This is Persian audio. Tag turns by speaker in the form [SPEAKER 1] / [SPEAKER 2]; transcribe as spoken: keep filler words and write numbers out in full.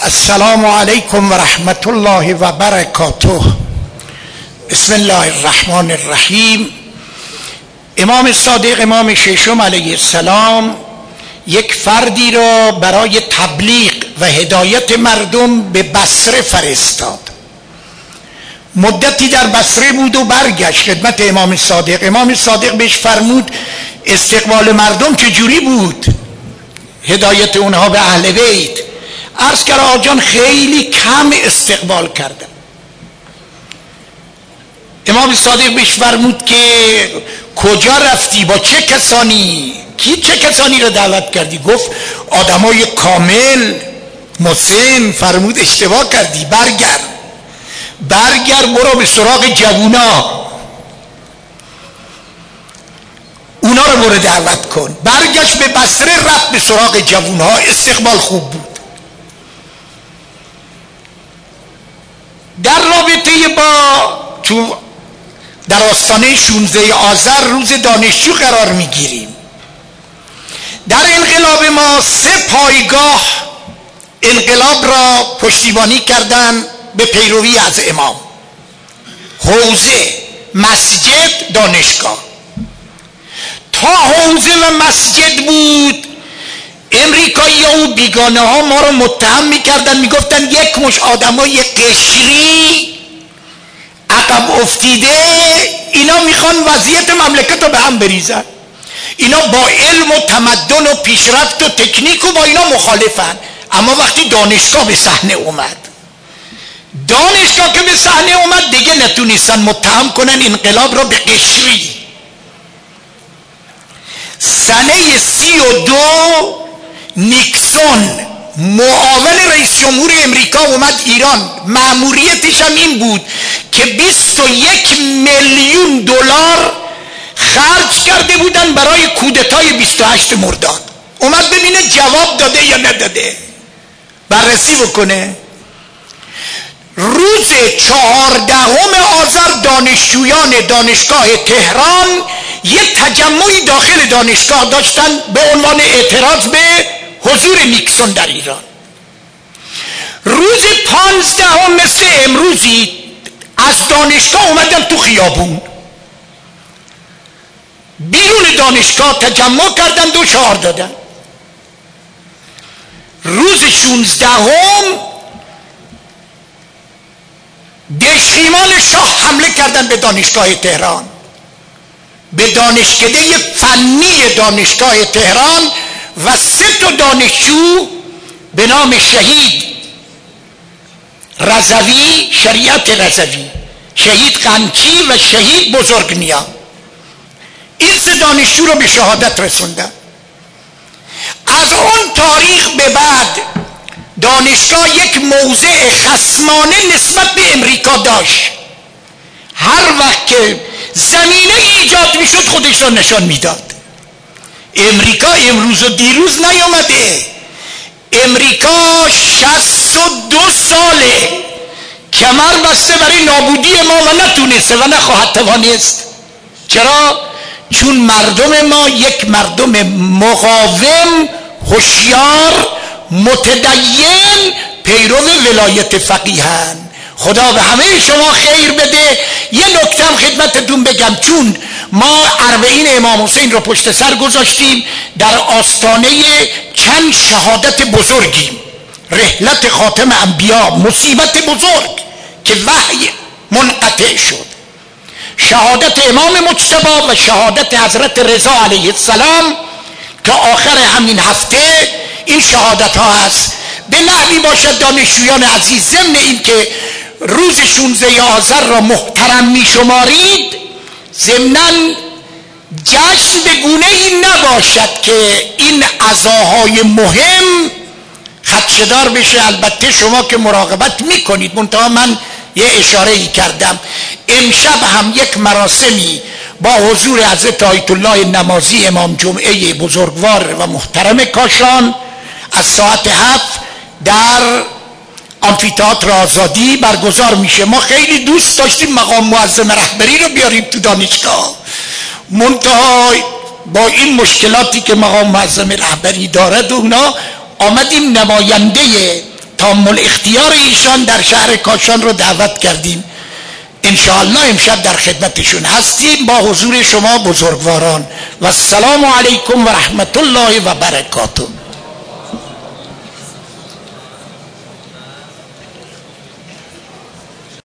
[SPEAKER 1] السلام علیکم و رحمت الله و برکاته. بسم الله الرحمن الرحیم. امام صادق امام ششم علیه السلام یک فردی را برای تبلیغ و هدایت مردم به بصره فرستاد. مدتی در بصره بود و برگشت خدمت امام صادق. امام صادق بهش فرمود استقبال مردم چجوری بود، هدایت اونها به اهل بیت. عرض کرد آقا جان خیلی کم استقبال کردم. امام صادق بهش فرمود که کجا رفتی، با چه کسانی، کی چه کسانی را دعوت کردی؟ گفت آدمای کامل مسن. فرمود اشتباه کردی، برگرد برگرد برو به سراغ جوونا، اونا رو برو دعوت کن. برگشت به بصره، رفت به سراغ جوونها. استقبال خوب بود. در رابطه با تو در آستانه شانزده آذر روز دانشجو قرار میگیریم. در انقلاب ما سه پایگاه انقلاب را پشتیبانی کردن به پیروی از امام: حوزه، مسجد، دانشگاه. تا حوزه و مسجد بود امریکایی ها و بیگانه ها ما رو متهم میکردن، میگفتن یک مش آدمای قشری عقب افتیده، اینا میخوان وضعیت مملکت رو به هم بریزن، اینا با علم و تمدن و پیشرفت و تکنیک و با اینا مخالفن. اما وقتی دانشگاه به صحنه اومد، دانشگاه که به صحنه اومد دیگه نتونستن متهم کنن انقلاب رو به قشری. سنه سی و دو نیکسون معاون رئیس جمهور امریکا اومد ایران. مأموریتش هم این بود که بیست و یک میلیون دلار خرج کرده بودن برای کودتای بیست و هشت مرداد. اومد ببینه جواب داده یا نداده، بررسی بکنه. روز چهاردهم آذر دانشجویان دانشگاه تهران یه تجمعی داخل دانشگاه داشتن به عنوان اعتراض به حضور نیکسون در ایران. روز پانزدهم مثل امروزی از دانشگاه اومدن تو خیابون، بیرون دانشگاه تجمع کردن، دو شعار دادن. روز شانزدهم دشخیمان شاه حمله کردن به دانشگاه تهران، به دانشکده فنی دانشگاه تهران و سه تا دانشجو به نام شهید رضوی، شریعت رضوی، شهید قنچی و شهید بزرگنیا، این سه دانشجو رو به شهادت رسوندن. از اون تاریخ به بعد دانشگاه یک موضع خصمانه نسبت به امریکا داشت. هر وقت که زمینه ایجاد میشد خودش را نشان میداد. امریکا امروز و دیروز نیامده. امریکا شصت و دو ساله کمر بسته برای نابودی ما و نتونسته و نخواهد توانست. چرا؟ چون مردم ما یک مردم مقاوم، هوشیار، متدین، پیرو ولایت فقیهن. خدا به همه شما خیر بده. یه نکته هم خدمتتون بگم، چون ما اربعین امام حسین رو پشت سر گذاشتیم، در آستانه چند شهادت بزرگیم. رحلت خاتم انبیا، مصیبت بزرگ که وحی منقطع شد، شهادت امام مجتبی و شهادت حضرت رضا علیه السلام که آخر همین هفته این شهادت ها هست. به نحوی باشد دانشجویان عزیز، ضمن این که روز شانزده آذر را محترم می شمارید، ضمناً جشن به گونه ای نباشد که این عزاهای مهم خدشه‌دار بشه. البته شما که مراقبت می کنید، منتها من یه اشاره ای کردم. امشب هم یک مراسمی با حضور حضرت آیت الله نمازی امام جمعه بزرگوار و محترم کاشان از ساعت هفت در آمفی‌تئاتر آزادی برگزار میشه. ما خیلی دوست داشتیم مقام معظم رهبری رو بیاریم تو دانشگاه، منتها با این مشکلاتی که مقام معظم رهبری دارد اونا آمدیم نماینده تامل اختیار ایشان در شهر کاشان رو دعوت کردیم. انشاءالله امشب در خدمتشون هستیم با حضور شما بزرگواران. و السلام علیکم و رحمت الله و برکاته.